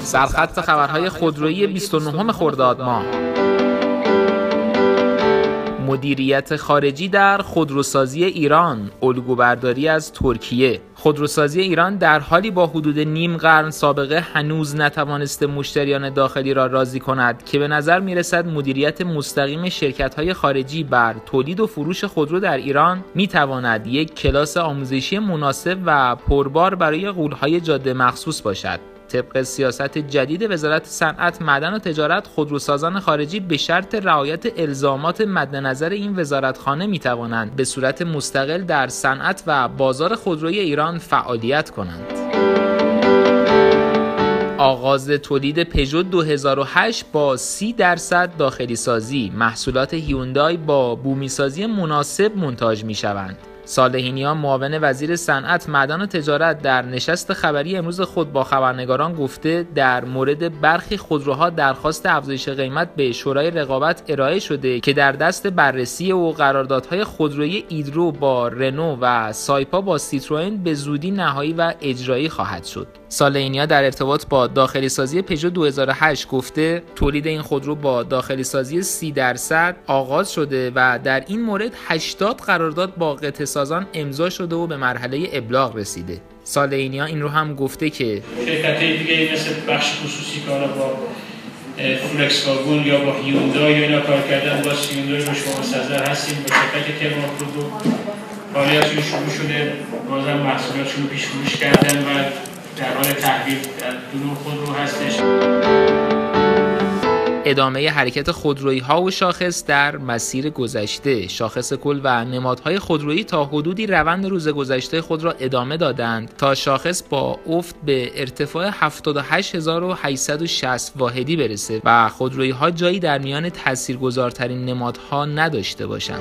سرخط خبرهای خودرویی 29 خرداد ماه. مدیریت خارجی در خودروسازی ایران، الگوبرداری از ترکیه. خودروسازی ایران در حالی با حدود نیم قرن سابقه هنوز نتوانسته مشتریان داخلی را راضی کند که به نظر میرسد مدیریت مستقیم شرکت‌های خارجی بر تولید و فروش خودرو در ایران میتواند یک کلاس آموزشی مناسب و پربار برای غول‌های جاده مخصوص باشد. طبق سیاست جدید وزارت صنعت، معدن و تجارت، خودروسازان خارجی به شرط رعایت الزامات مد نظر این وزارتخانه می توانند به صورت مستقل در صنعت و بازار خودروی ایران فعالیت کنند. آغاز تولید پژو 2008 با 30% داخلی سازی. محصولات هیوندای با بومی سازی مناسب منتاج می شوند. صالحینیان معاون وزیر صنعت، معدن و تجارت در نشست خبری امروز خود با خبرنگاران گفته در مورد برخی خودروها درخواست افزایش قیمت به شورای رقابت ارائه شده که در دست بررسی و قراردادهای خودرویی ایدرو با رنو و سایپا با سیتروئن به زودی نهایی و اجرایی خواهد شد. صالحینیا در ارتباط با داخلی سازی پژو 2008 گفته تولید این خودرو با داخلی سازی 30% آغاز شده و در این مورد 80 قرارداد با قطعه سازان امضا شده و به مرحله ابلاغ رسیده. صالحینیا این رو هم گفته که شرکت‌های دیگه مثل بخش خصوصی که با فولکس واگن یا با هیوندای یا اینا کار کردن، با هیوندای رو شما مستحضر هستیم، با شرکت ترماپرودو فعالیتشون شروع شده، بازم محصولاتشون رو پیش فروش کردن و در حال تحویل در دور خودرو هستش. ادامه حرکت خودرویی ها و شاخص در مسیر گذشته. شاخص کل و نمادهای خودرویی تا حدودی روند روز گذشته خود را ادامه دادند تا شاخص با افت به ارتفاع 78860 واحدی برسه و خودرویی ها جایی در میان تاثیرگذارترین نمادها نداشته باشند.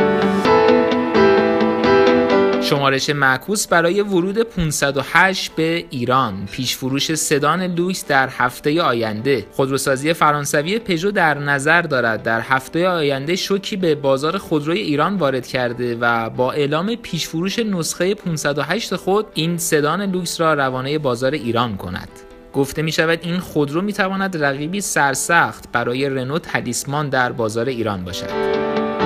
شمارش معکوس برای ورود 508 به ایران. پیش فروش سدان لوکس در هفته آینده. خودروسازی فرانسوی پژو در نظر دارد در هفته آینده شوکی به بازار خودروی ایران وارد کرده و با اعلام پیش فروش نسخه 508 خود این سدان لوکس را روانه بازار ایران کند. گفته می شود این خودرو می تواند رقیبی سرسخت برای رنو تلیسمان در بازار ایران باشد.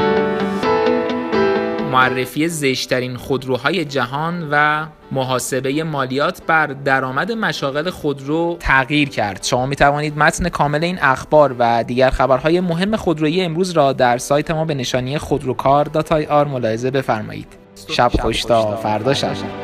معرفی زشترین خودروهای جهان و محاسبه مالیات بر درآمد مشاغل خودرو تغییر کرد. شما می توانید متن کامل این اخبار و دیگر خبرهای مهم خودرویی امروز را در سایت ما به نشانی خودروکار.ir ملاحظه بفرمایید. شب خوش تا فردا شب.